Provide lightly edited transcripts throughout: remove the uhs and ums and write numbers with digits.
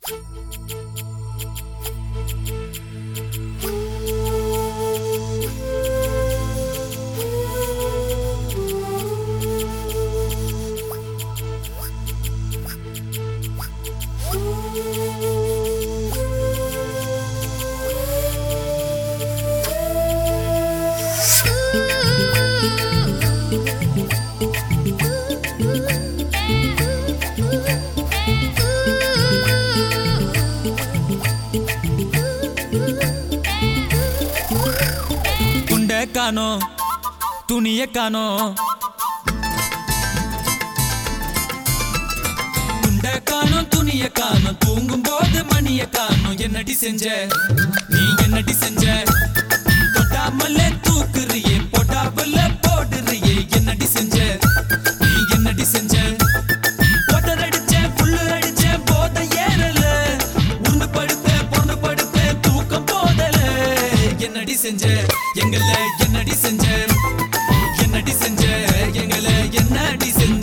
காணோ துணிய காணோ துண்ட காணோ துணிய காணோ தூங்கும் போது மணிய காணோ என்னடி செஞ்ச நீ என்னடி செஞ்ச தொட்டாமல்ல தூக்குறியே போட்டாமல்ல போடுறியே என்னடி செஞ்ச நீ என்னடி செஞ்ச போட்டர் அடிச்சேன் புல்லு அடிச்சேன் போத ஏறல உண்டு படுப்பேன் பொண்ணு படுப்பேன் தூக்கம் போதல என்னடி செஞ்ச எங்கள என்னடி செஞ்ச என்னடி செஞ்ச எங்கள என்னடி செஞ்ச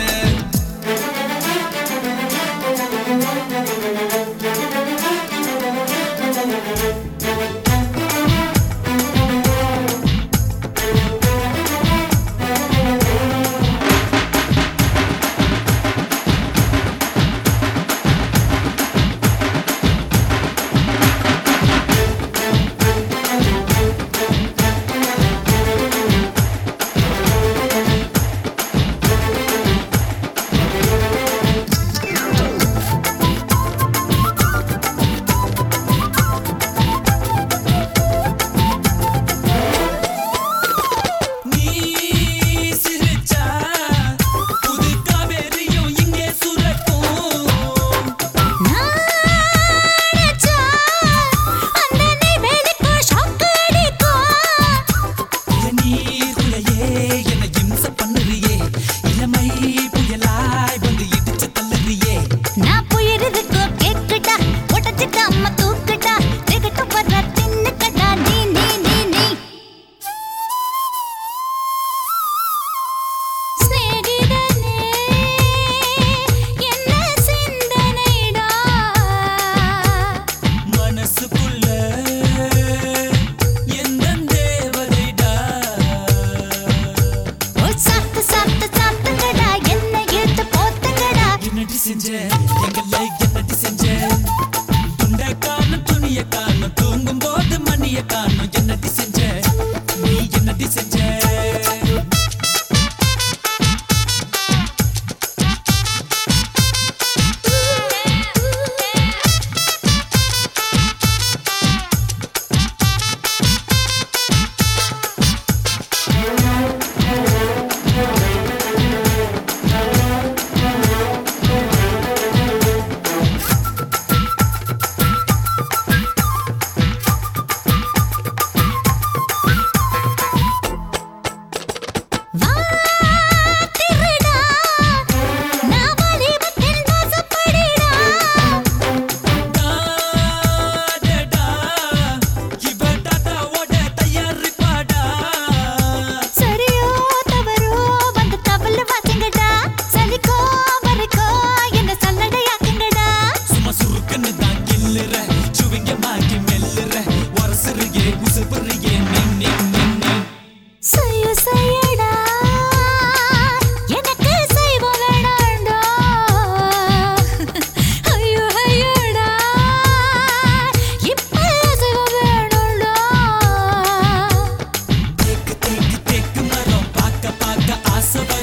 தூங்கும் போது மணிய காணும் என்னடி செஞ்ச நீ என்னடி செஞ்ச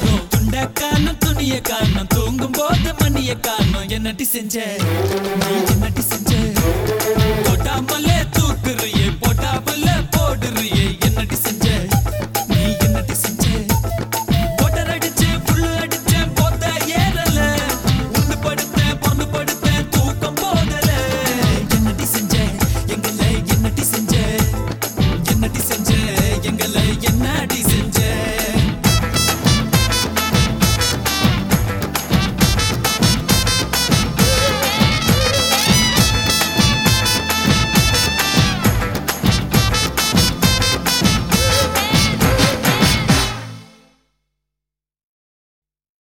தூங்கும் போது மணிய காணும் என்னடி செஞ்ச